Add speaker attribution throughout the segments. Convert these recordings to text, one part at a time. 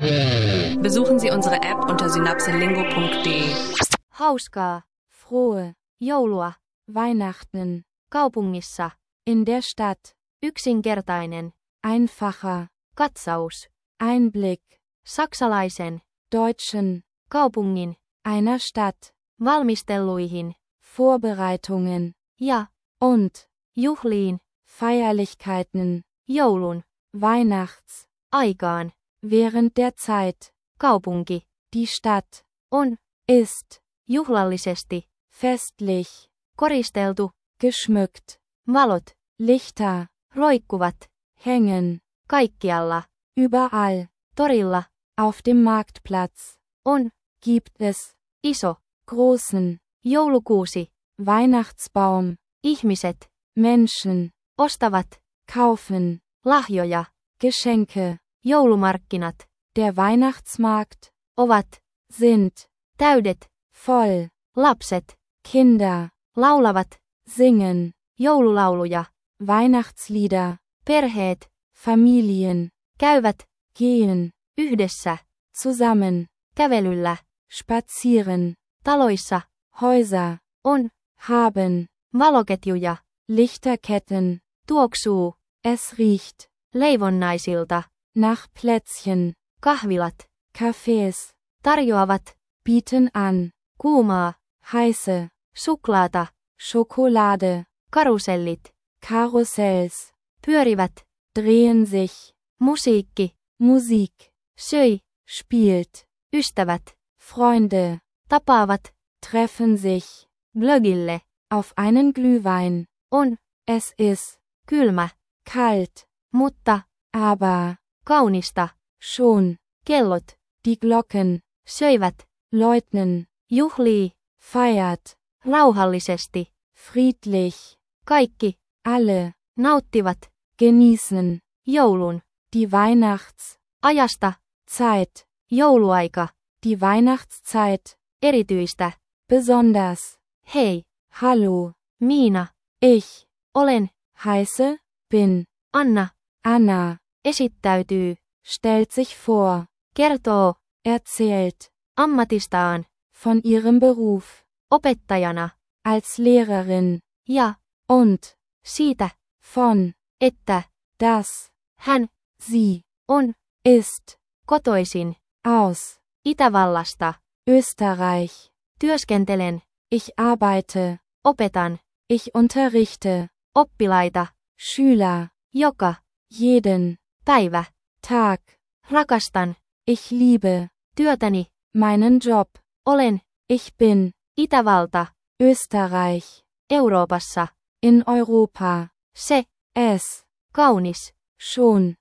Speaker 1: Besuchen Sie unsere App unter synapselingo.de.
Speaker 2: Hauskaa, frohe, joulua, Weihnachten, kaupungissa, in der Stadt, yksinkertainen, einfacher, katsaus, Einblick, saksalaisen, deutschen, kaupungin, einer Stadt, valmisteluihin, Vorbereitungen, ja, und, juhliin, Feierlichkeiten, joulun, Weihnachts, aikaan, während der Zeit, kaupunki, die Stadt, on, ist, juhlallisesti, festlich, koristeltu, geschmückt, valot, Lichter, roikkuvat, hängen, kaikkialla, überall, torilla, auf dem Marktplatz, on, gibt es, iso, großen, joulukuusi, Weihnachtsbaum, ihmiset, Menschen, ostavat, kaufen, lahjoja, Geschenke, joulumarkkinat, der Weihnachtsmarkt, ovat, sind, täydet, voll, lapset, Kinder, laulavat, singen, joululauluja, Weihnachtslieder, perheet, Familien, käyvät, gehen, yhdessä, zusammen, kävelyllä, spazieren, taloissa, Häuser, on, haben, valoketjuja, Lichterketten, tuoksuu, es riecht, leivonnaisilta, nach Plätzchen, kahvilat, Cafés, tarjoavat, bieten an, kuumaa, heiße, suklaata, Schokolade, karusellit, Karussells, pyörivät, drehen sich, musiikki, Musik, söi, spielt, ystävät, Freunde, tapaavat, treffen sich, glögille, auf einen Glühwein, on, es ist, kylmä, kalt, mutta, aber, kaunista, schon, kellot, die Glocken, söivät, läuten, juhlii, feiert, rauhallisesti, friedlich, kaikki, alle, nauttivat, genießen, joulun, die ajasta, Zeit, jouluaika, die Weihnachtszeit, erityistä, besonders, hei, hallo, Miina, ich, olen, heiße, bin, Anna, esittäytyy, stellt sich vor, kertoo, erzählt, ammatistaan, von ihrem Beruf, opettajana, als Lehrerin, ja, und, siitä, von, että, das, hän, sie, on, ist, kotoisin, aus, Itävallasta, Österreich, työskentelen, ich arbeite, opetan, ich unterrichte, oppilaita, Schüler, joka, jeden, päivä, Tag, rakastan, ich liebe, työtäni, meinen Job, olen, ich bin, Itävalta, Österreich, Euroopassa, in Europa, se, es, kaunis, schon,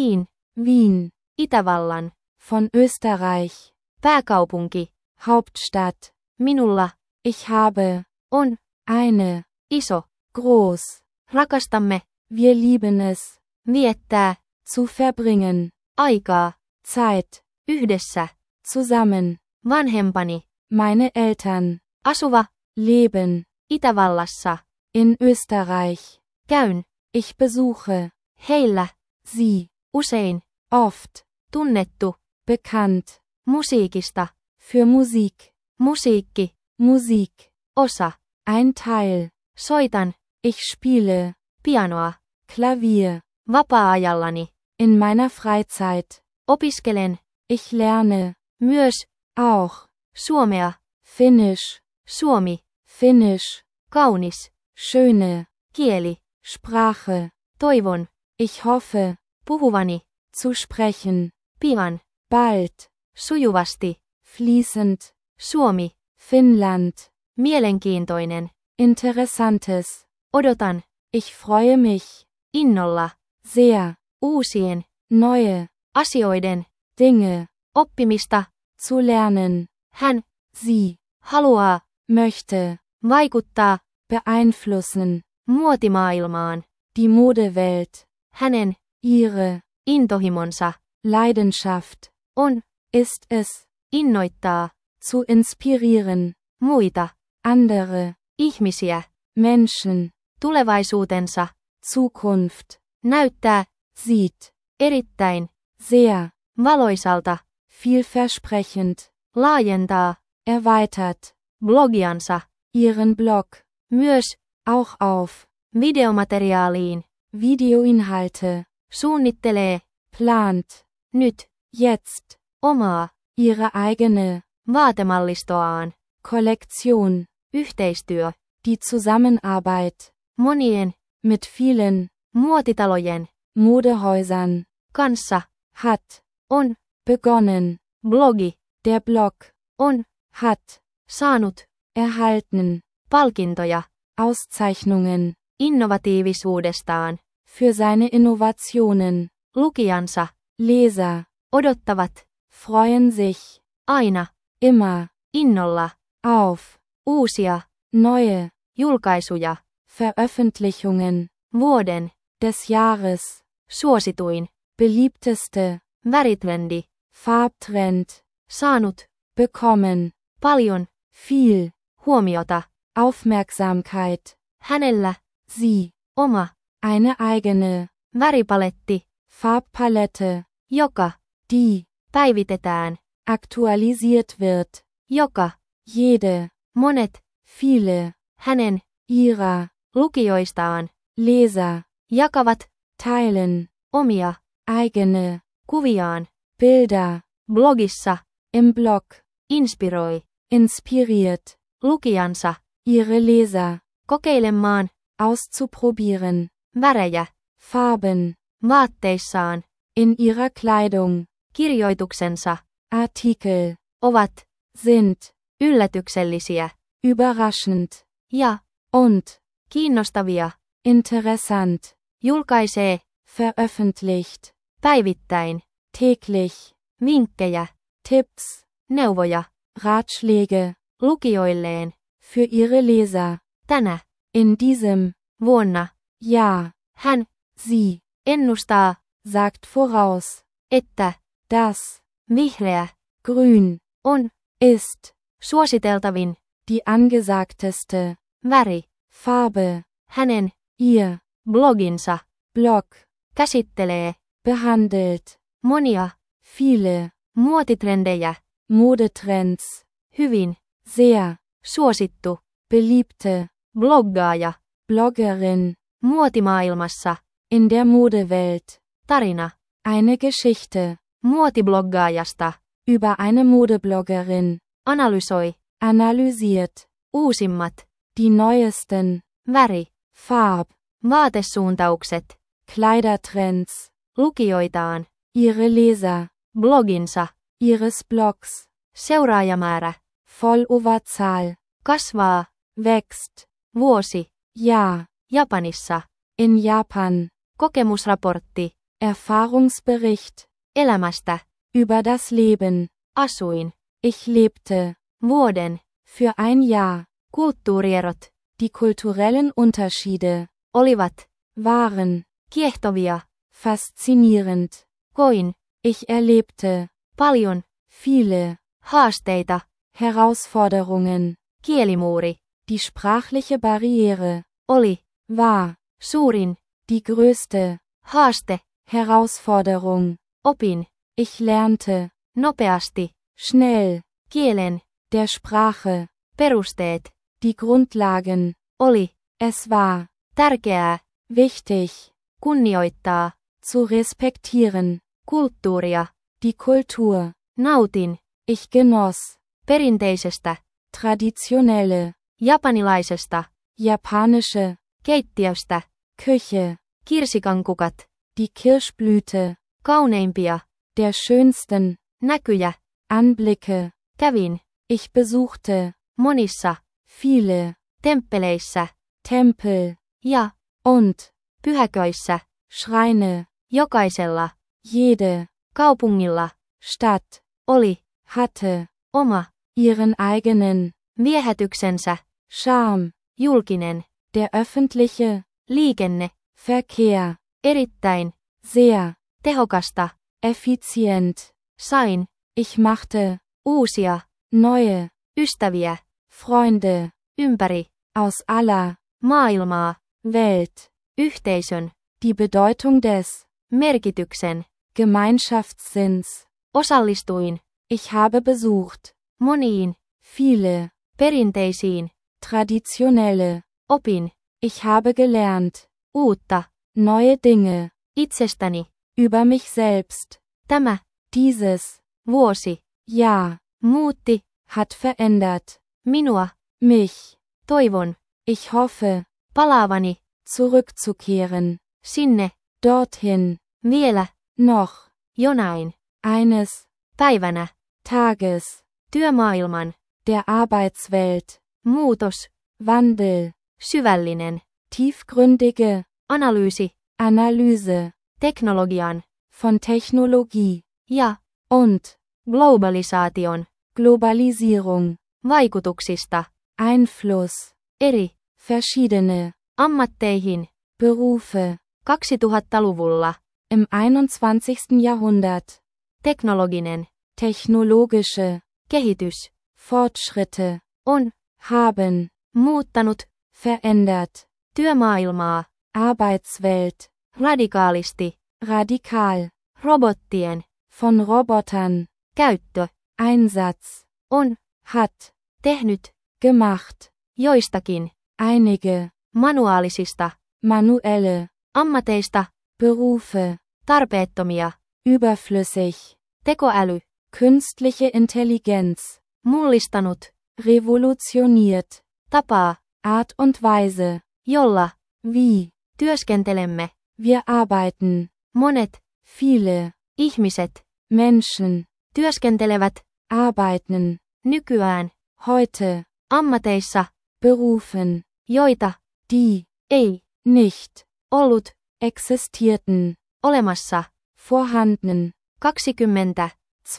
Speaker 2: Wien, Itävallan, von Österreich, pääkaupunki, Hauptstadt, minulla, ich habe, on, eine, iso, groß, rakastamme, wir lieben es, viettää, zu verbringen, aikaa, Zeit, yhdessä, zusammen, vanhempani, meine Eltern, asuva, leben, Itävallassa, in Österreich, käyn, ich besuche, heillä, sie, usein, oft, tunnettu, bekannt, musiikista, für Musik, musiikki, Musik, osa, ein Teil, soitan, ich spiele, pianoa, Klavier, vapaa-ajallani, in meiner Freizeit, opiskelen, ich lerne, myös, auch, suomea, Finnisch, suomi, Finnisch, kaunis, schöne, kieli, Sprache, toivon, ich hoffe, puhuvani, zu sprechen, pian, bald, sujuvasti, fließend, Suomi, Finnland, mielenkiintoinen, interessantes, odotan, ich freue mich, innolla, sehr, uusien, neue, asioiden, Dinge, oppimista, zu lernen, hän, sie, haluaa, möchte, vaikuttaa, beeinflussen, muotimaailmaan, die Modewelt, hänen, ihre, intohimonsa, Leidenschaft, on, ist es, innoittaa, zu inspirieren, muita, andere, ihmisiä, Menschen, tulevaisuutensa, Zukunft, näyttää, sieht, erittäin, sehr, valoisalta, Vielversprechend.
Speaker 1: Laajentaa.
Speaker 2: Erweitert.
Speaker 1: Blogiansa.
Speaker 2: Ihren Blog.
Speaker 1: Myös.
Speaker 2: Auch auf.
Speaker 1: Videomateriaaliin.
Speaker 2: Videoinhalte.
Speaker 1: Suunnittelee.
Speaker 2: Plant.
Speaker 1: Nyt.
Speaker 2: Jetzt.
Speaker 1: Omaa.
Speaker 2: Ihre eigene.
Speaker 1: Vaatemallistoaan.
Speaker 2: Kollektion.
Speaker 1: Yhteistyö.
Speaker 2: Die Zusammenarbeit.
Speaker 1: Monien.
Speaker 2: Mit vielen.
Speaker 1: Muotitalojen.
Speaker 2: Modehäusern.
Speaker 1: Kanssa.
Speaker 2: Hat.
Speaker 1: On.
Speaker 2: Begonnen.
Speaker 1: Blogi.
Speaker 2: Der Blog.
Speaker 1: On.
Speaker 2: Hat.
Speaker 1: Saanut.
Speaker 2: Erhalten.
Speaker 1: Palkintoja.
Speaker 2: Auszeichnungen.
Speaker 1: Innovatiivisuudestaan.
Speaker 2: Für seine Innovationen.
Speaker 1: Lukijansa.
Speaker 2: Leser.
Speaker 1: Odottavat.
Speaker 2: Freuen sich.
Speaker 1: Aina.
Speaker 2: Immer.
Speaker 1: Innolla.
Speaker 2: Auf.
Speaker 1: Uusia.
Speaker 2: Neue.
Speaker 1: Julkaisuja.
Speaker 2: Veröffentlichungen.
Speaker 1: Vuoden.
Speaker 2: Des Jahres.
Speaker 1: Suosituin.
Speaker 2: Beliebteste.
Speaker 1: Väritrendi.
Speaker 2: Farbtrend.
Speaker 1: Saanut.
Speaker 2: Bekommen.
Speaker 1: Paljon.
Speaker 2: Viel.
Speaker 1: Huomiota.
Speaker 2: Aufmerksamkeit.
Speaker 1: Hänellä.
Speaker 2: Sie.
Speaker 1: Oma.
Speaker 2: Eine eigene.
Speaker 1: Väripaletti.
Speaker 2: Farbpalette.
Speaker 1: Joka.
Speaker 2: Die.
Speaker 1: Päivitetään.
Speaker 2: Aktualisiert wird.
Speaker 1: Joka.
Speaker 2: Jede.
Speaker 1: Monet.
Speaker 2: Viele.
Speaker 1: Hänen.
Speaker 2: Ihrer.
Speaker 1: Lukijoistaan.
Speaker 2: Leser.
Speaker 1: Jakavat.
Speaker 2: Teilen.
Speaker 1: Omia.
Speaker 2: Eigene.
Speaker 1: Kuviaan.
Speaker 2: Bilder.
Speaker 1: Blogissa.
Speaker 2: Im Blog.
Speaker 1: Inspiroi.
Speaker 2: Inspiriert.
Speaker 1: Lukijansa.
Speaker 2: Ihre Leser.
Speaker 1: Kokeilemaan.
Speaker 2: Auszuprobieren.
Speaker 1: Värejä.
Speaker 2: Farben.
Speaker 1: Vaatteissaan.
Speaker 2: In ihrer Kleidung.
Speaker 1: Kirjoituksensa.
Speaker 2: Artikel.
Speaker 1: Ovat.
Speaker 2: Sind.
Speaker 1: Yllätyksellisiä.
Speaker 2: Überraschend.
Speaker 1: Ja.
Speaker 2: Und.
Speaker 1: Kiinnostavia.
Speaker 2: Interessant.
Speaker 1: Julkaisee.
Speaker 2: Veröffentlicht.
Speaker 1: Päivittäin.
Speaker 2: Täglich.
Speaker 1: Vinkkejä.
Speaker 2: Tipps.
Speaker 1: Neuvoja.
Speaker 2: Ratschläge.
Speaker 1: Lukijoilleen.
Speaker 2: Für ihre Leser.
Speaker 1: Tänä.
Speaker 2: In diesem.
Speaker 1: Vuonna.
Speaker 2: Jahr.
Speaker 1: Hän.
Speaker 2: Sie.
Speaker 1: Ennustaa.
Speaker 2: Sagt voraus.
Speaker 1: Että.
Speaker 2: Das.
Speaker 1: Vihreä.
Speaker 2: Grün.
Speaker 1: On.
Speaker 2: Ist.
Speaker 1: Suositeltavin.
Speaker 2: Die angesagteste.
Speaker 1: Väri.
Speaker 2: Farbe.
Speaker 1: Hänen.
Speaker 2: Ihr.
Speaker 1: Bloginsa.
Speaker 2: Blog.
Speaker 1: Käsittelee.
Speaker 2: Behandelt.
Speaker 1: Monia.
Speaker 2: Viele.
Speaker 1: Muotitrendejä.
Speaker 2: Modetrends.
Speaker 1: Hyvin.
Speaker 2: Sehr.
Speaker 1: Suosittu.
Speaker 2: Beliebte.
Speaker 1: Bloggaaja.
Speaker 2: Bloggerin.
Speaker 1: Muotimaailmassa.
Speaker 2: In der Modewelt.
Speaker 1: Tarina.
Speaker 2: Eine Geschichte.
Speaker 1: Muotibloggaajasta.
Speaker 2: Über eine Modebloggerin.
Speaker 1: Analysoi.
Speaker 2: Analysiert.
Speaker 1: Uusimmat.
Speaker 2: Die neuesten.
Speaker 1: Väri.
Speaker 2: Farb.
Speaker 1: Vaatesuuntaukset.
Speaker 2: Kleidertrends.
Speaker 1: Lukijoitaan.
Speaker 2: Ihre Leser.
Speaker 1: Bloginsa.
Speaker 2: Ihres Blogs.
Speaker 1: Seuraajamäärä.
Speaker 2: Followerzahl.
Speaker 1: Kasvaa.
Speaker 2: Wächst.
Speaker 1: Vuosi.
Speaker 2: Jahr.
Speaker 1: Japanissa.
Speaker 2: In Japan.
Speaker 1: Kokemusraportti.
Speaker 2: Erfahrungsbericht.
Speaker 1: Elämästä.
Speaker 2: Über das Leben.
Speaker 1: Asuin.
Speaker 2: Ich lebte.
Speaker 1: Vuoden.
Speaker 2: Für ein Jahr.
Speaker 1: Kulttuurierot.
Speaker 2: Die kulturellen Unterschiede.
Speaker 1: Olivat.
Speaker 2: Waren.
Speaker 1: Kiehtovia.
Speaker 2: Faszinierend.
Speaker 1: Koin.
Speaker 2: Ich erlebte.
Speaker 1: Paljon.
Speaker 2: Viele.
Speaker 1: Haasteita.
Speaker 2: Herausforderungen.
Speaker 1: Kielimuuri.
Speaker 2: Die sprachliche Barriere.
Speaker 1: Oli.
Speaker 2: War.
Speaker 1: Suurin.
Speaker 2: Die größte.
Speaker 1: Haaste.
Speaker 2: Herausforderung.
Speaker 1: Opin.
Speaker 2: Ich lernte.
Speaker 1: Nopeasti.
Speaker 2: Schnell.
Speaker 1: Kielen.
Speaker 2: Der Sprache.
Speaker 1: Perusteet.
Speaker 2: Die Grundlagen.
Speaker 1: Oli.
Speaker 2: Es war.
Speaker 1: Tärkeää.
Speaker 2: Wichtig.
Speaker 1: Kunnioittaa.
Speaker 2: Zu respektieren.
Speaker 1: Kulttuuria.
Speaker 2: Die Kultur.
Speaker 1: Nautin.
Speaker 2: Ich genoss.
Speaker 1: Perinteisestä.
Speaker 2: Traditionelle.
Speaker 1: Japanilaisesta.
Speaker 2: Japanische.
Speaker 1: Keittiöstä.
Speaker 2: Küche.
Speaker 1: Kirsikankukat.
Speaker 2: Die Kirschblüte.
Speaker 1: Kauneimpia.
Speaker 2: Der schönsten.
Speaker 1: Näkyjä.
Speaker 2: Anblicke.
Speaker 1: Kävin.
Speaker 2: Ich besuchte.
Speaker 1: Monissa.
Speaker 2: Viele.
Speaker 1: Temppeleissä.
Speaker 2: Tempel.
Speaker 1: Ja.
Speaker 2: Und.
Speaker 1: Pyhäköissä.
Speaker 2: Schreine.
Speaker 1: Jokaisella.
Speaker 2: Jede.
Speaker 1: Kaupungilla.
Speaker 2: Stadt.
Speaker 1: Oli.
Speaker 2: Hatte.
Speaker 1: Oma.
Speaker 2: Ihren eigenen.
Speaker 1: Viehätyksensä.
Speaker 2: Charme.
Speaker 1: Julkinen.
Speaker 2: Der öffentliche.
Speaker 1: Liikenne.
Speaker 2: Verkehr.
Speaker 1: Erittäin.
Speaker 2: Sehr.
Speaker 1: Tehokasta.
Speaker 2: Effizient.
Speaker 1: Sain.
Speaker 2: Ich machte.
Speaker 1: Uusia.
Speaker 2: Neue.
Speaker 1: Ystäviä.
Speaker 2: Freunde.
Speaker 1: Ympäri.
Speaker 2: Aus aller.
Speaker 1: Maailmaa.
Speaker 2: Welt.
Speaker 1: Yhteisön.
Speaker 2: Die Bedeutung des.
Speaker 1: Merkityksen.
Speaker 2: Gemeinschaftssinns.
Speaker 1: Osallistuin.
Speaker 2: Ich habe besucht.
Speaker 1: Moniin.
Speaker 2: Viele.
Speaker 1: Perinteisiin.
Speaker 2: Traditionelle.
Speaker 1: Opin.
Speaker 2: Ich habe gelernt.
Speaker 1: Uutta.
Speaker 2: Neue Dinge.
Speaker 1: Itsestäni.
Speaker 2: Über mich selbst.
Speaker 1: Tämä.
Speaker 2: Dieses.
Speaker 1: Vuosi.
Speaker 2: Ja.
Speaker 1: Muutti.
Speaker 2: Hat verändert.
Speaker 1: Minua.
Speaker 2: Mich.
Speaker 1: Toivon.
Speaker 2: Ich hoffe.
Speaker 1: Palaavani.
Speaker 2: Zurückzukehren.
Speaker 1: Sinne.
Speaker 2: Dorthin.
Speaker 1: Vielä.
Speaker 2: Noch.
Speaker 1: Jonain.
Speaker 2: Eines.
Speaker 1: Päivänä.
Speaker 2: Tages.
Speaker 1: Työmaailman.
Speaker 2: Der Arbeitswelt.
Speaker 1: Muutos.
Speaker 2: Wandel.
Speaker 1: Syvällinen.
Speaker 2: Tiefgründige.
Speaker 1: Analyysi.
Speaker 2: Analyse.
Speaker 1: Teknologian.
Speaker 2: Von Technologie.
Speaker 1: Ja.
Speaker 2: Und.
Speaker 1: Globalisaation.
Speaker 2: Globalisierung.
Speaker 1: Vaikutuksista.
Speaker 2: Einfluss.
Speaker 1: Eri.
Speaker 2: Verschiedene.
Speaker 1: Ammatteihin.
Speaker 2: Berufe.
Speaker 1: 2000-luvulla.
Speaker 2: Im 21. Jahrhundert.
Speaker 1: Teknologinen.
Speaker 2: Technologische.
Speaker 1: Kehitys.
Speaker 2: Fortschritte.
Speaker 1: On.
Speaker 2: Haben.
Speaker 1: Muuttanut.
Speaker 2: Verändert.
Speaker 1: Työmaailmaa.
Speaker 2: Arbeitswelt.
Speaker 1: Radikaalisti.
Speaker 2: Radikal.
Speaker 1: Robottien.
Speaker 2: Von Robotern.
Speaker 1: Käyttö.
Speaker 2: Einsatz.
Speaker 1: On.
Speaker 2: Hat.
Speaker 1: Tehnyt.
Speaker 2: Gemacht.
Speaker 1: Joistakin.
Speaker 2: Einige.
Speaker 1: Manuaalisista.
Speaker 2: Manuelle.
Speaker 1: Ammateista.
Speaker 2: Berufe.
Speaker 1: Tarpeettomia.
Speaker 2: Überflüssig.
Speaker 1: Tekoäly.
Speaker 2: Künstliche Intelligenz.
Speaker 1: Mullistanut.
Speaker 2: Revolutioniert.
Speaker 1: Tapaa.
Speaker 2: Art und Weise.
Speaker 1: Jolla.
Speaker 2: Wie.
Speaker 1: Työskentelemme.
Speaker 2: Wir arbeiten.
Speaker 1: Monet.
Speaker 2: Viele.
Speaker 1: Ihmiset.
Speaker 2: Menschen.
Speaker 1: Työskentelevät.
Speaker 2: Arbeiten.
Speaker 1: Nykyään.
Speaker 2: Heute.
Speaker 1: Ammateissa.
Speaker 2: Berufen.
Speaker 1: Joita.
Speaker 2: Die.
Speaker 1: Ei.
Speaker 2: Nicht.
Speaker 1: Ollut.
Speaker 2: Existierten.
Speaker 1: Olemassa.
Speaker 2: Vorhanden.
Speaker 1: 20.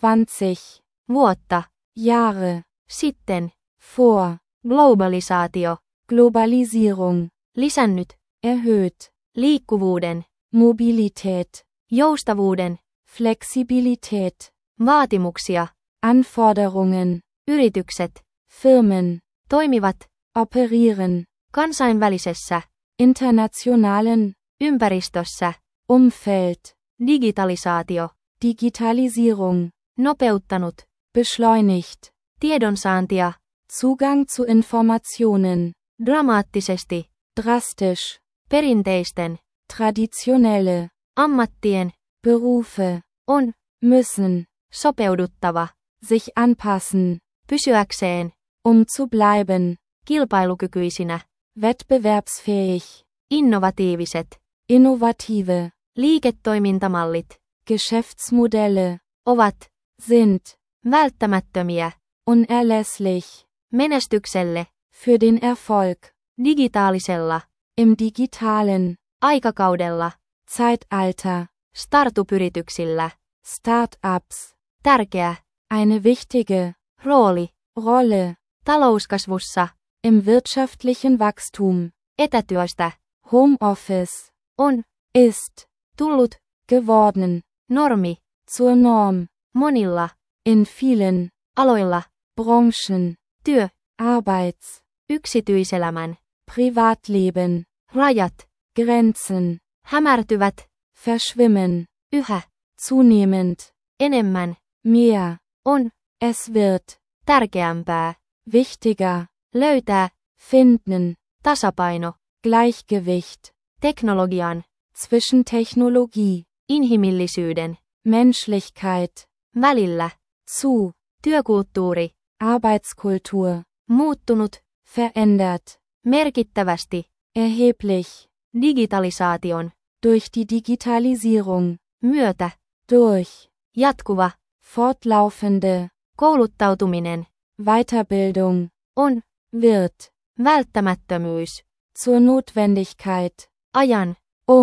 Speaker 2: 20.
Speaker 1: Vuotta.
Speaker 2: Jahre.
Speaker 1: Sitten.
Speaker 2: Vor.
Speaker 1: Globalisaatio.
Speaker 2: Globalisierung.
Speaker 1: Lisännyt.
Speaker 2: Erhöht.
Speaker 1: Liikkuvuuden.
Speaker 2: Mobilität.
Speaker 1: Joustavuuden.
Speaker 2: Flexibilität.
Speaker 1: Vaatimuksia.
Speaker 2: Anforderungen.
Speaker 1: Yritykset.
Speaker 2: Firmen.
Speaker 1: Toimivat.
Speaker 2: Operieren.
Speaker 1: Kansainvälisessä.
Speaker 2: Internationalen.
Speaker 1: Ympäristössä.
Speaker 2: Umfeld.
Speaker 1: Digitalisaatio.
Speaker 2: Digitalisierung.
Speaker 1: Nopeuttanut.
Speaker 2: Beschleunigt.
Speaker 1: Tiedonsaantia.
Speaker 2: Zugang zu Informationen.
Speaker 1: Dramaattisesti.
Speaker 2: Drastisch.
Speaker 1: Perinteisten.
Speaker 2: Traditionelle.
Speaker 1: Ammattien.
Speaker 2: Berufe.
Speaker 1: On.
Speaker 2: Müssen.
Speaker 1: Sopeuduttava.
Speaker 2: Sich anpassen.
Speaker 1: Pysyäkseen.
Speaker 2: Zu bleiben.
Speaker 1: Kilpailukykyisinä.
Speaker 2: Wettbewerbsfähig.
Speaker 1: Innovatiiviset.
Speaker 2: Innovative.
Speaker 1: Liiketoimintamallit.
Speaker 2: Geschäftsmodelle.
Speaker 1: Ovat.
Speaker 2: Sind.
Speaker 1: Välttämättömiä.
Speaker 2: Unerlässlich.
Speaker 1: Menestykselle.
Speaker 2: Für den Erfolg.
Speaker 1: Digitaalisella.
Speaker 2: Im digitalen.
Speaker 1: Aikakaudella.
Speaker 2: Zeitalter.
Speaker 1: Startup-yrityksillä.
Speaker 2: Start-ups.
Speaker 1: Tärkeä.
Speaker 2: Eine wichtige.
Speaker 1: Rooli.
Speaker 2: Rolle.
Speaker 1: Talouskasvussa.
Speaker 2: Im wirtschaftlichen Wachstum.
Speaker 1: Etätyöstä.
Speaker 2: Homeoffice.
Speaker 1: On.
Speaker 2: Ist.
Speaker 1: Tullut.
Speaker 2: Geworden.
Speaker 1: Normi.
Speaker 2: Zur Norm.
Speaker 1: Monilla.
Speaker 2: In vielen.
Speaker 1: Aloilla.
Speaker 2: Branchen.
Speaker 1: Työ.
Speaker 2: Arbeits.
Speaker 1: Yksityiselämän.
Speaker 2: Privatleben.
Speaker 1: Rajat.
Speaker 2: Grenzen.
Speaker 1: Hämärtyvät.
Speaker 2: Verschwimmen.
Speaker 1: Yhä.
Speaker 2: Zunehmend.
Speaker 1: Enemmän.
Speaker 2: Mehr.
Speaker 1: On.
Speaker 2: Es wird.
Speaker 1: Tärkeämpää.
Speaker 2: Wichtiger.
Speaker 1: Löytää.
Speaker 2: Finden.
Speaker 1: Tasapaino.
Speaker 2: Gleichgewicht.
Speaker 1: Teknologian.
Speaker 2: Zwischen Technologie.
Speaker 1: Inhimillisyyden.
Speaker 2: Menschlichkeit.
Speaker 1: Välillä.
Speaker 2: Zu.
Speaker 1: Työkulttuuri.
Speaker 2: Arbeitskultur.
Speaker 1: Muuttunut.
Speaker 2: Verändert.
Speaker 1: Merkittävästi.
Speaker 2: Erheblich.
Speaker 1: Digitalisaation.
Speaker 2: Durch die Digitalisierung.
Speaker 1: Myötä.
Speaker 2: Durch.
Speaker 1: Jatkuva.
Speaker 2: Fortlaufende.
Speaker 1: Kouluttautuminen.
Speaker 2: Weiterbildung.
Speaker 1: On.
Speaker 2: Wird.
Speaker 1: Välttämättömyys.
Speaker 2: Zur Notwendigkeit.
Speaker 1: Ajan.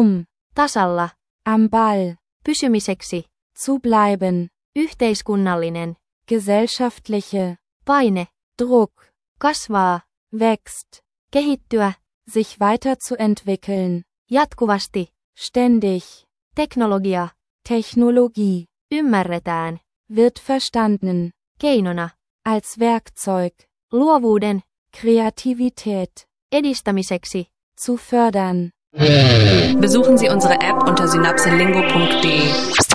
Speaker 2: Tasalla. Am Ball.
Speaker 1: Pysymiseksi.
Speaker 2: Zu bleiben.
Speaker 1: Yhteiskunnallinen.
Speaker 2: Gesellschaftliche.
Speaker 1: Paine.
Speaker 2: Druck.
Speaker 1: Kasvaa.
Speaker 2: Wächst.
Speaker 1: Kehittyä.
Speaker 2: Sich weiterzuentwickeln.
Speaker 1: Jatkuvasti.
Speaker 2: Ständig.
Speaker 1: Teknologia.
Speaker 2: Technologie.
Speaker 1: Ymmärretään.
Speaker 2: Wird verstanden.
Speaker 1: Keinona.
Speaker 2: Als Werkzeug.
Speaker 1: Luovuuden.
Speaker 2: Kreativität.
Speaker 1: Edistämiseksi.
Speaker 2: Zu fördern.
Speaker 3: Besuchen Sie unsere App unter synapselingo.de.